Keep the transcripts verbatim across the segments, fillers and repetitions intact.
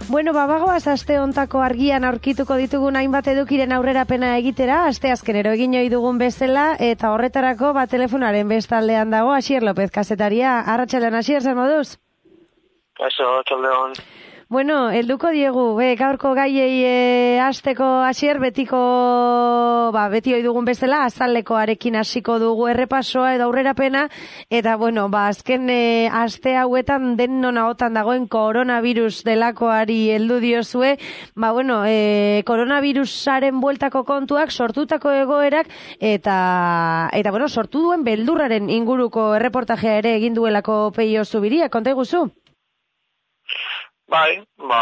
Bueno, babagoaz aste hontako argian aurkituko ditugun hainbat edukiren aurrerapena egitera, aste azkenero egin ohi dugun bezala, eta horretarako ba telefonaren bestaldean dago Asier López kazetaria. Arratsaldeon, Asier, zer moduz? Kaixo, arratsaldeon. Bueno, helduko diegu, be, gaurko gaiei e, hasteko Asier, betiko, ba, beti ohi dugun bezala, azalekoarekin hasiko dugu errepasoa edo aurrerapena, eta, bueno, ba, azken e, aste hauetan denon ahotan dagoen koronavirus delakoari heldu diozue, ba, bueno, e, koronavirusaren bueltako kontuak, sortutako egoerak, eta, eta, bueno, sortu duen beldurraren inguruko erreportajea ere egin duelako Peio Zubiria, konta iguzu? Bai, ba,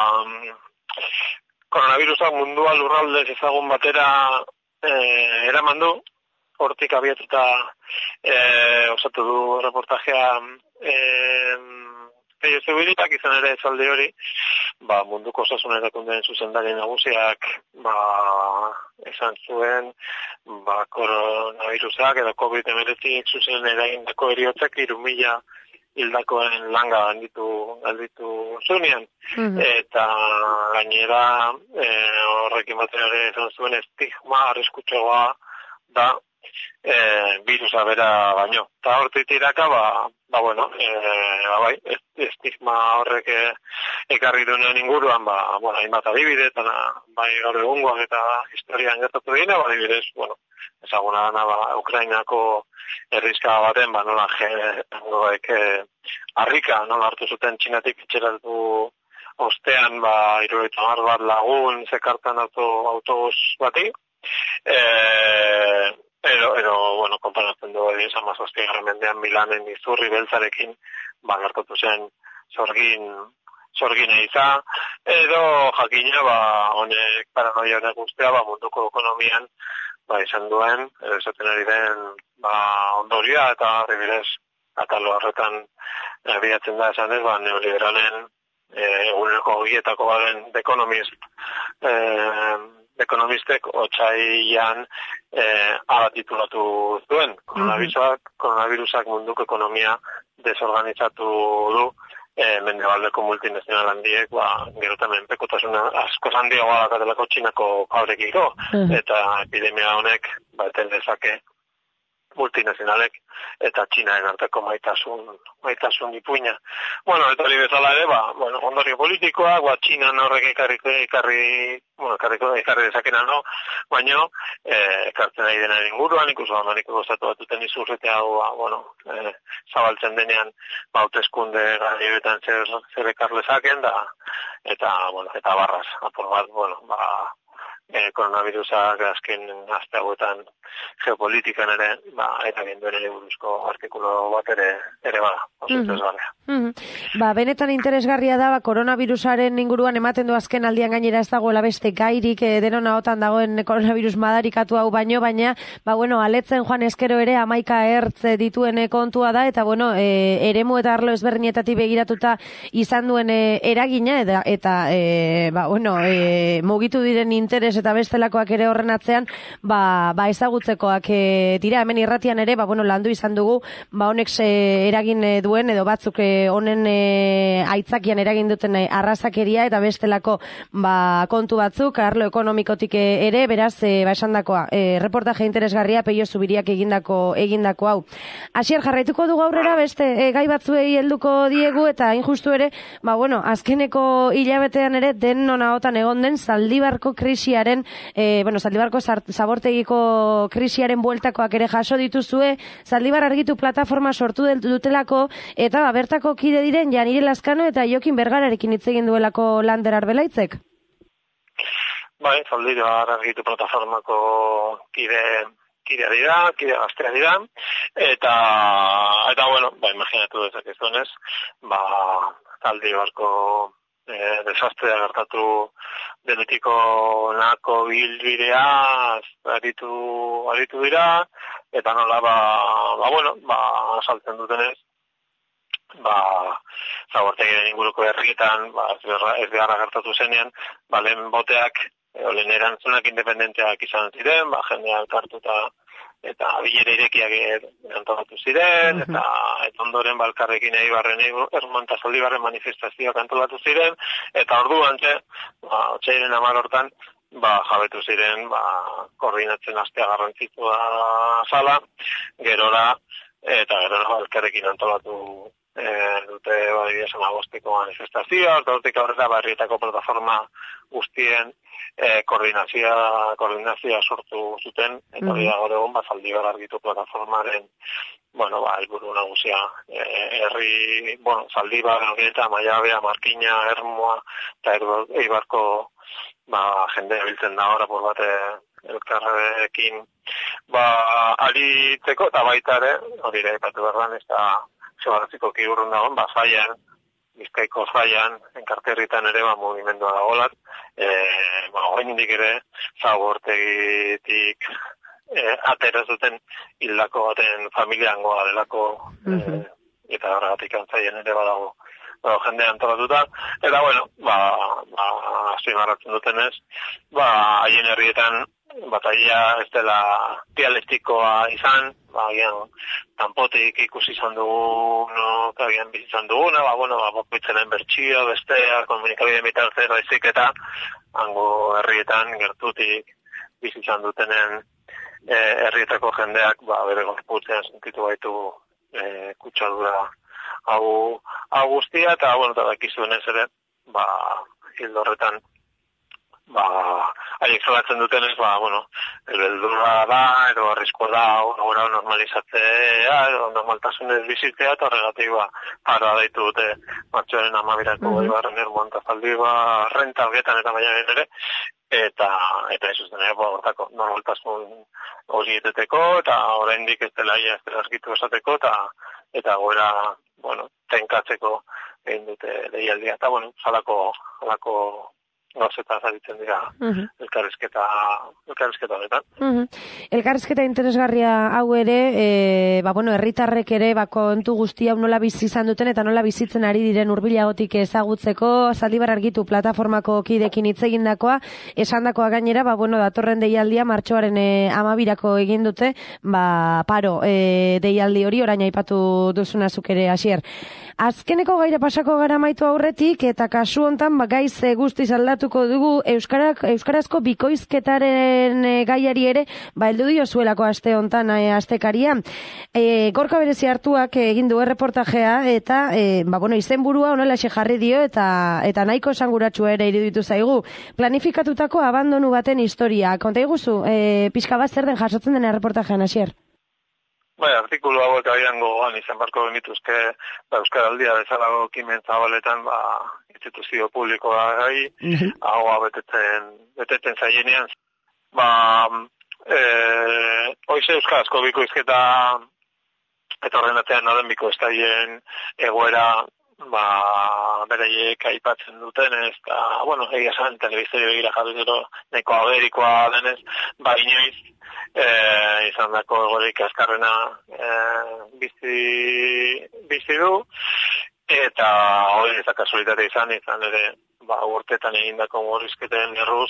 koronavirusak mundua lurraldez ezagun batera eh, eraman du, hortik abiatuta eh, osatu du reportajea eh, Peio Zubiriak, izan ere esaldi hori, ba, munduko osasun erakundeen zuzendari nagusiak ba, esan zuen ba, koronavirusak edo covid hemeretzi zuzen eragindako heriotzak hiru mila hildakoen langa handitu alditu zunean. Mm-hmm. Eta gainera e, horrekin batera ere esan zuen estigma arriskutsuagoa da e, virusa bera baino. Eta hortik tiraka, ba, ba bueno, e, ba, bai, estigma horrek ekarri duen inguruan, ba, bueno, hainbat adibide, eta bai gaur egungoak eta historian gertatu dira, ba, adibidez, bueno, ezaguna dana, ba, Ukrainako herrizka baten, ba, nola jengoek eh, harrika, nola hartu zuten Txinatik itxeratu ostean, ba, hirurogeita hamar bat lagun zekartan auto, autobus bati, eh, ero, ero, bueno, konparatzen du egin zamazazpigarren mendean Milanen izurri beltzarekin, ba, gertatu zen sorgin, sorgin eiza, edo jakina, ba, honek paranoia honek guztia, ba, munduko ekonomian, ba, izan duen, esaten ari den, ba, ondorioa eta ribidez, atalo horretan abiatzen da esan ez, ba, neoliberalen eguneko gietako baren The Economist, eh, The Economistek otsailean eh, ala titulatu zuen. Koronavirusak, koronavirusak munduko ekonomia desorganizatu du, E, mendebaldeko multinazional handiek, ba, gero tamen pekotasuna asko handiagoa dakatelako Txinako fabrekiko, uh-huh. Eta epidemia honek, ba, eten dezake multinazionalek eta Txinaren arteko maitasun, maitasun ipuina. Bueno, eta hori bezala ere, ba, bueno, ondorio politikoak, ba, Txinan horrek ekarri, ekarri, bueno, ekarriko, ekarri dezakena, no? Baina, eh, ekartzen ari denaren inguruan, ikuso Amerikako estatu batuten izurrete hau, ba, bueno, eh, zabaltzen denean, ba, hauteskunde garaioetan zer, zer ekar lezaken, da, eta, bueno, eta barraz, apur bat, bueno, ba, eh, koronavirusak azken aste hauetan geopolitikan ere, ba, eta genduen ere buruzko artikulo bat ere, ere bada, oso interesgarria. Mm-hmm. Ba, benetan interesgarria da, ba, koronavirusaren inguruan ematen du azken aldian gainera ez dagoela beste gairik, e, denon ahotan dagoen koronavirus madarikatu hau baino, baina, ba, bueno, aletzen joan eskero ere hamaika ertz dituen kontua da, eta, bueno, e, eremu eta arlo ezberdinetatik begiratuta izan duen e, eragina, eta, eta e, ba, bueno, e, mugitu diren interes eta bestelakoak ere horren atzean, ba, ba ezagutzekoak e, dira, hemen irratian ere, ba, bueno, landu izan dugu, ba, honek e, eragin e, duen, edo batzuk e, honen e, aitzakian eragin duten e, arrazakeria, eta bestelako, ba, kontu batzuk, arlo ekonomikotik e, ere, beraz, e, ba, esandakoa, e, reportaje interesgarria Peio Zubiriak egindako, egindako hau. Asier, jarraituko dugu aurrera, beste, e, gai batzuei helduko diegu, eta injustu ere, ba, bueno, azkeneko hilabetean ere, den nonaotan egon den, Zaldibarko krisia E, bueno, Zaldibarko zabortegiko krisiaren bueltakoak ere jaso dituzue, Zaldibar argitu plataforma sortu dutelako, eta ba, bertako kide diren Janire Lazkano eta Jokin Bergararekin hitz egin duelako Lander Arbelaitzek. Bai, Zaldibar argitu plataformako kide kidea dira, kide gaztea dira, eta, eta bueno, ba, imaginatu dezakezunez, ba, Zaldibarko Eh, desastrea gertatu denetiko nako bilbidea aritu, aritu dira, eta nola, ba, ba bueno, ba, saltzen dutenez, ba, zabortegiren inguruko herrietan, ba, ez beharra gertatu zenean, ba, lehen boteak Olen erantzunak independenteak izan ziren, ba, jendea elkartuta eta bilera irekiak antolatu ziren, eta, eta ondoren balkarrekin Eibarren, Ermonta Zaldibarren manifestazioak antolatu ziren, eta ordu antze, ba, otxairen hamar hortan, ba, jabetu ziren, ba, koordinatzen astea garrantzitsua zala, gerora, eta gerora balkarrekin antolatu e, dute, ba, esan agostiko manifestazioa, eta hortik aurrera barrietako plataforma guztien E, koordinazioa, koordinazioa sortu zuten, eta hori dago egun, ba, Zaldibar argitu plataformaren, bueno, ba, helburu nagusia, e, herri, bueno, Zaldibar, Algeta, Maiabea, Markina, Ermoa, eta Eibarko, ba, jende biltzen da hor, apur bate, elkarrekin, ba, aritzeko, eta baita ere, hori ere, epatu berdan, ez da, zebaraziko kiburrun dagoen, ba, zaian, Bizkaiko zaian, enkarterritan ere, ba, mugimendua dagoelat, e, ba, hoen indik ere, Zagortegitik e, atera zuten hildako baten familiangoa delako, e, eta horregatik antzaien ere badago, badago jende antolatuta, eta bueno, ba, ba, azpimarratzen dutenez, ba, haien herrietan, bataia ez dela dialektikoa izan, ba, agian, kanpotik ikusi izan dugu, no, agian bizi izan duguna, ba, bueno, ba, bakoitzenen bertxio, bestea, komunikabideen bitartez, baizik eta, hango herrietan, gertutik, bizi izan dutenen e, herrietako jendeak, ba, bere gorputzean sentitu baitu e, kutsadura hau, hau guztia, eta, bueno, eta dakizuenez ere, ba, hildo horretan, ba, haiek salatzen dutenez, ba, bueno, beldurra da, edo arriskoa da, gora normalizatzea, edo normaltasunez bizitzea, eta horregatik, ba, paroa daitu dute martxoaren amabirako mm-hmm. Eibarren, Ermuan, eta Zaldibarren, Algetan eta Maiabeen ere, eta, eta ez usten ere, hortako normaltasun hori eteteko, eta oraindik ez dela ia, ez dela argitu esateko, eta, eta gora, bueno, tenkatzeko egin dute deialdia, eta, bueno, salako, salako, gauzetaz aritzen dira uh-huh. elkarrizketa elkarrizketa honetan. Uh-huh. Elkarrizketa interesgarria hau ere, e, ba, bueno, herritarrek ere ba, kontu guzti hau nola bizi izan duten eta nola bizitzen ari diren hurbilagotik ezagutzeko, Zaldibar argitu plataformako kidekin hitz egindakoa, esandakoa gainera, ba, bueno, datorren deialdia martxoaren e, amabirako egin dute, ba, paro, e, deialdi hori orain aipatu duzuna zuk ere, Asier. Azkeneko gaira pasako gara maitu aurretik, eta kasu hontan, ba, gaiz e, guztiz aldatuko dugu Euskarak, Euskarazko bikoizketaren e, gaiari ere, ba, heldu dio zuelako aste hontan e, astekaria. E, Gorka berezi hartuak egin du erreportajea, eta, e, ba, bueno, izenburua honelaxe jarri dio, eta eta nahiko esanguratsua ere iruditu zaigu. Planifikatutako abandonu baten historia. Konta iguzu, e, pixka bat zer den jasotzen den erreportajean, Asier? Bai, artikulu hauek agian gogoan izan barko genituzke, ba, Euskaraldia bezalago kimen zabaletan, ba, instituzio publikoa gai, hau betetzen, betetzen zaienean. Ba, e, oize Euskarazko bikoizketa, eta horren atean noren bikoiztaien egoera, ba, beraiek aipatzen duten, ez da, bueno, egia esan, telebiztari begira jarri zero, neko agerikoa denez, ba, inoiz, e, izan dako egorik azkarrena e, bizi, bizi du, eta hori ez da kasualitate izan, izan ere, ba, urtetan egindako murrizketen erruz,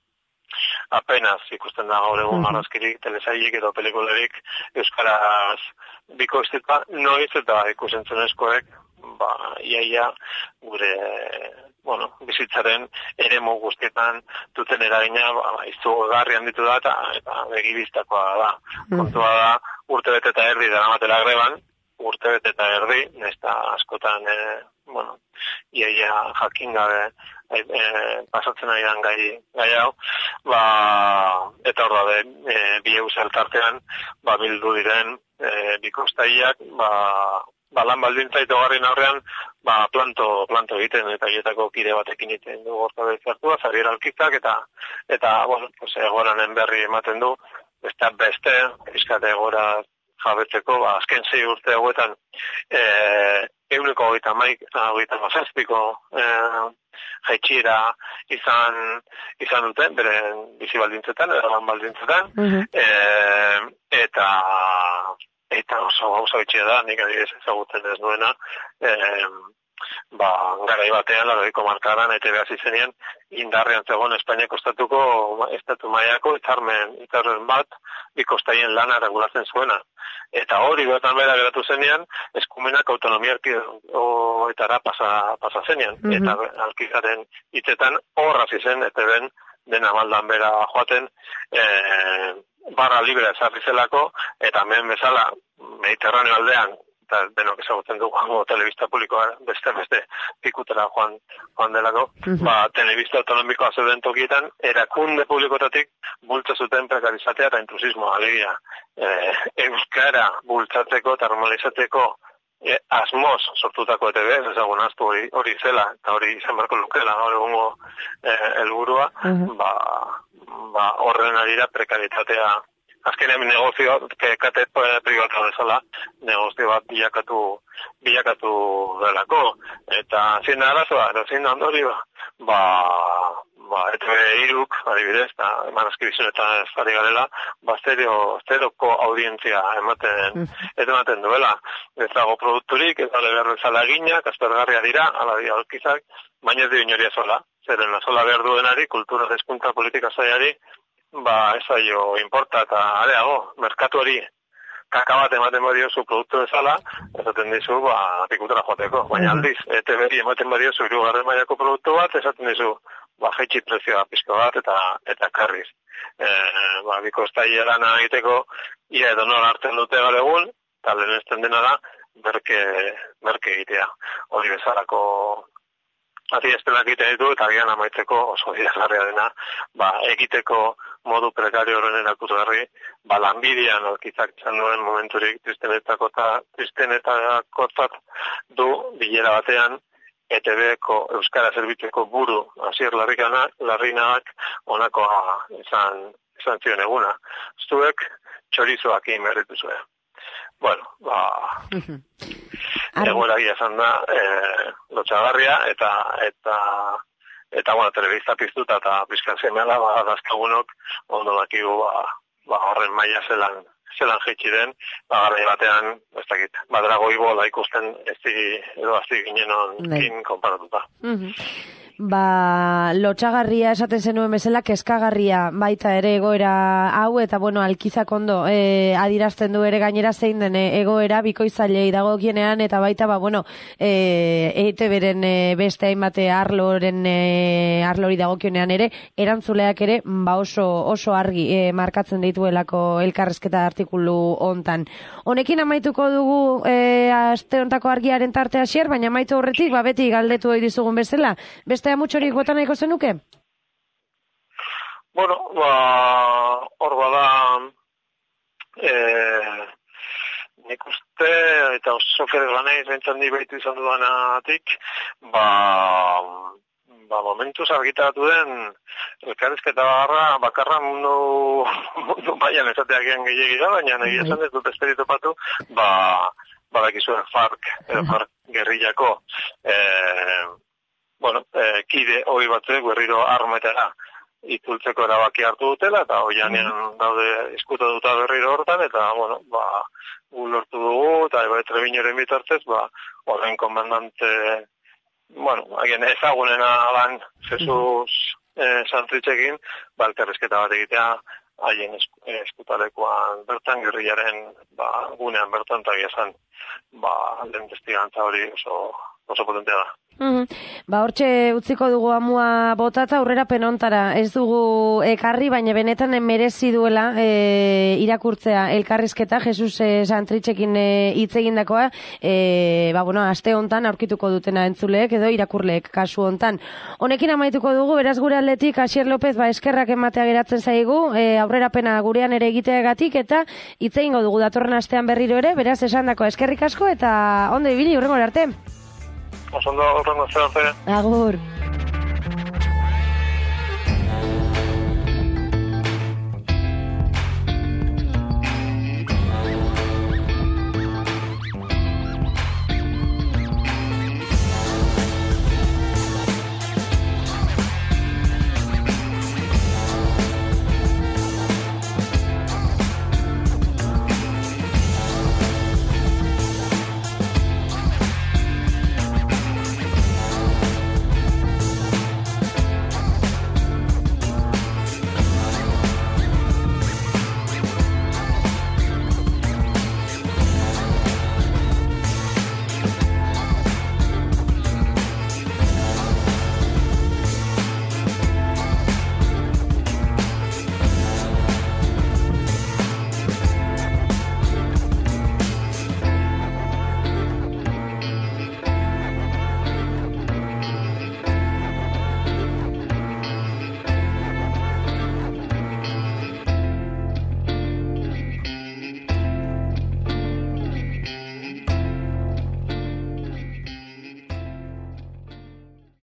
apenas ikusten da gaur egun marrazkirik, telesailik edo pelikularik euskaraz bikoizteta, noiz eta ikusentzunezkoek, ba, iaia gure, bueno, bizitzaren eremu guztietan duten eragina, ba, izugarri handitu da, eta, eta begibiztakoa da. Kontua da, urte bete eta erdi dara matela greban, urte bete eta erdi, nesta askotan, e, bueno, iaia jakin gabe e, pasatzen ari dan gai, gai hau, ba, eta hor da, e, bi eus elkartean, ba, bildu diren e, bikostaiak, ba, ba, lan baldintza itogarrien aurrean, ba, planto, planto egiten, eta hietako kide batekin egiten du Gorka berezi hartua, Xabier Alkizak, eta, eta, bueno, pues, egoranen berri ematen du, beste, beste, izkate egora jabetzeko, ba, azken zei urte hauetan, e, euneko hogeita maik, hogeita mazazpiko, e, jaitxiera izan, izan duten, beren bizi baldintzetan, edo lan baldintzetan, uh-huh. e, eta, eta oso gauza bitxia da, nik adibidez ezagutzen ez nuena, e, ba, garai batean, laurogeiko markadan, E T B hasi zenean, indarrean zegoen Espainiako estatuko, estatu mailako hitzarmen, hitzarmen bat, bi kostaien lana regulatzen zuena. Eta hori bertan bera geratu zenean, eskumenak autonomia erkidegoetara pasa, pasa zenean. Mm-hmm. Eta Alkizaren hitzetan horra zen, eta ben, dena maldan bera joaten, e, barra libre ezarri zelako, eta hemen bezala, Mediterraneo aldean, eta denok ezagutzen dugu hango telebista publikoa beste beste pikutera joan, joan delako, mm-hmm. ba, telebista autonomikoa zeuden tokietan, erakunde publikotatik bultza zuten prekarizatea eta intrusismoa, alegia, e, euskara bultzatzeko eta normalizatzeko e, asmoz sortutako E T B, ezagun aztu hori, hori zela, eta hori izan barko lukela, hori gongo helburua, e, mm-hmm. ba, ba, horren arira prekaritatea. Azkenean negozio, kate pribatu bezala, negozio bat bilakatu, bilakatu delako. Eta zein da arazoa, edo zein da ondori, ba, ba, E T B hiruk, adibidez, eta emanazkibizun eta ez ari garela, ba, stereo, stereoko audientzia ematen, ematen duela. Ez dago produkturik, ez dale behar bezala eginak, aspergarria dira, ala dira Alkizak, baina ez dio inoria sola. Zeren sola behar duenari, kultura hezkuntza politika sailari, ba, ez zaio importa eta areago, merkatu hori kaka bat ematen badiozu produktu bezala, esaten dizu, ba, pikutera joateko. Baina aldiz, E T B ematen badiozu hirugarren mailako produktu bat, esaten dizu, ba, jaitsi prezioa pizko bat eta eta karriz. E, ba, biko estaile lana egiteko, ia edo nora hartzen dute gaur egun, eta lehenesten dena da, berke, berke egitea. Hori bezalako Ati estelak egiten ditu eta agian amaitzeko oso diragarria dena, ba, egiteko modu prekario horren erakusgarri, ba, lanbidean Alkizak izan duen momenturik tristenetako tristenetakotzat du bilera batean E T B-ko Euskara Zerbitzeko buru Asier Larrinaak honakoa izan, izan zion eguna. Zuek txorizoak egin berritu zuen. Bueno, ba, egoeragia esan da, e, lotxagarria, eta, eta, eta, bueno, telebista piztuta eta pizkan zemela, ba, dazkagunok, ondo dakigu, ba, ba, horren maila zelan, zelan jeitsi den, ba, garai batean, ez dakit, badragoi bola ikusten ez edo azti ginen onkin konparatuta. Mm-hmm. Ba, lotxagarria esaten zenuen bezala, kezkagarria baita ere egoera hau, eta bueno, Alkizak ondo e, adirazten du ere gainera zein den egoera bikoizailei dagokienean, eta baita, ba, bueno, E T B-ren e, beste hainbate arloren e, arlori dagokienean ere, erantzuleak ere, ba, oso, oso argi e, markatzen dituelako elkarrezketa artikulu hontan. Honekin amaituko dugu e, aste hontako argiaren tarte hasier, baina amaitu horretik, ba, beti galdetu hori dizugun bezala, beste amutxorik bota nahiko zenuke? Bueno, ba, hor bada, e, nik uste, eta oso federanei zentzan di behitu izan duanatik, ba, ba, momentuz argitaratu den elkarrizketa bagarra, bakarra mundu, mundu baian esateak egin gehiagira, baina egia esan ez dut esperitu patu, ba, badakizuen FARC, edo FARC gerrillako, e, bueno, e, kide hori batzuk berriro armetara itzultzeko erabaki hartu dutela, eta hoianean daude izkuta duta berriro hortan, eta, bueno, ba, gu lortu dugu, eta eba Trebiñoren bitartez, ba, horren komandante, bueno, haien ezagunena lan Jesus eh, Santritxekin, ba, elkarrizketa bat egitea, haien eskutalekoan bertan, gerrillaren, ba, gunean bertan, eta esan, ba, lehen testigantza hori oso, oso potentea da. Mm-hmm. Ba, hortxe utziko dugu amua botata aurrera penontara. Ez dugu ekarri, baina benetan merezi duela e, irakurtzea elkarrizketa Jesus e, Santritxekin hitz egindakoa, e, ba, bueno, aste hontan aurkituko dutena entzuleek edo irakurleek kasu hontan. Honekin amaituko dugu, beraz gure aldetik Asier López, ba, eskerrak ematea geratzen zaigu, e, aurrera pena gurean ere egiteagatik, eta hitz egingo dugu datorren astean berriro ere, beraz esandako eskerrik asko eta ondo ibili hurrengo arte. Osondo horrengo zer arte. Agur.